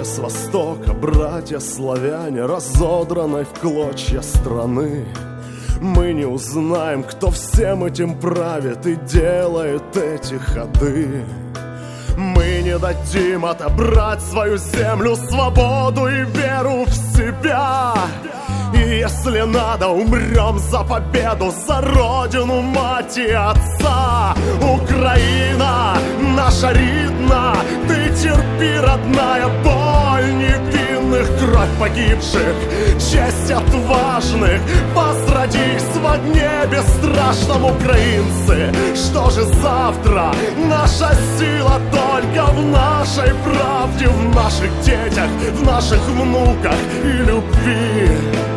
Братья с востока, братья славяне, разодранной в клочья страны, мы не узнаем, кто всем этим правит и делает эти ходы. Мы не дадим отобрать свою землю, свободу и веру в себя. И если надо, умрем за победу, за родину, мать и отца. Украина, наша рідна, ты терпи, родная, боль невинных, кровь погибших, честь отважных. Возродись в огне бесстрашном, украинцы. Что же завтра? Наша сила только в нашей правде, в наших детях, в наших внуках и любви.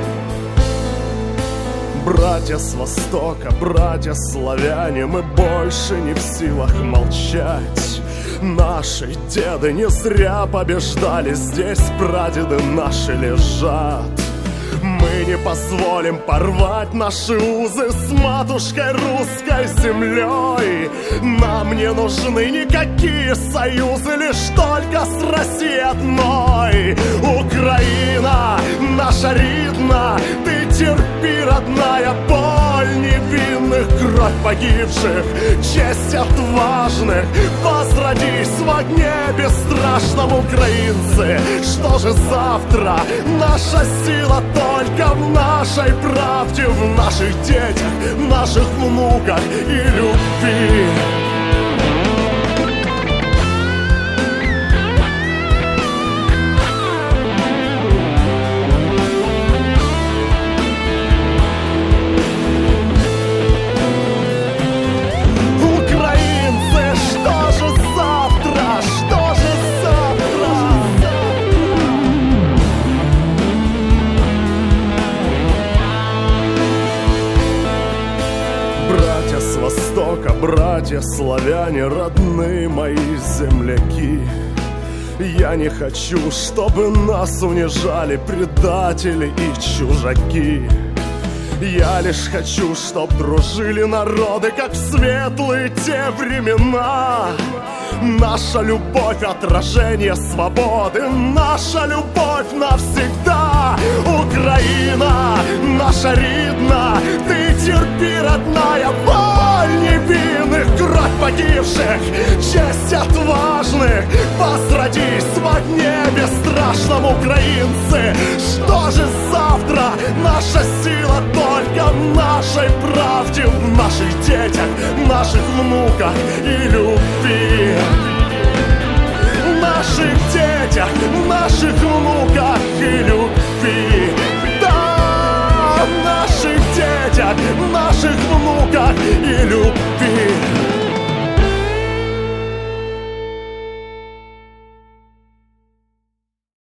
Братья с востока, братья славяне, мы больше не в силах молчать. Наши деды не зря побеждали, здесь прадеды наши лежат. Мы не позволим порвать наши узы с матушкой русской землей. Нам не нужны никакие союзы, лишь только с Россией одной. Украина, наша рідна, ты терпи, родная, боль невинных, кровь погибших, честь отважных. Возродись в огне бесстрашном, украинцы. Что же завтра? Наша сила только в нашей правде, в наших детях, в наших внуках и любви. Братья славяне, родные мои земляки, я не хочу, чтобы нас унижали предатели и чужаки. Я лишь хочу, чтоб дружили народы, как в светлые те времена. Наша любовь — отражение свободы, наша любовь навсегда. Украина, наша рідна, ты терпи, родная, боль невинных, кровь погибших, честь отважных. Возродись в огне бесстрашном, украинцы. Что же завтра? Наша сила только в нашей правде, в наших детях, в наших внуках и любви. В наших детях, в наших внуках и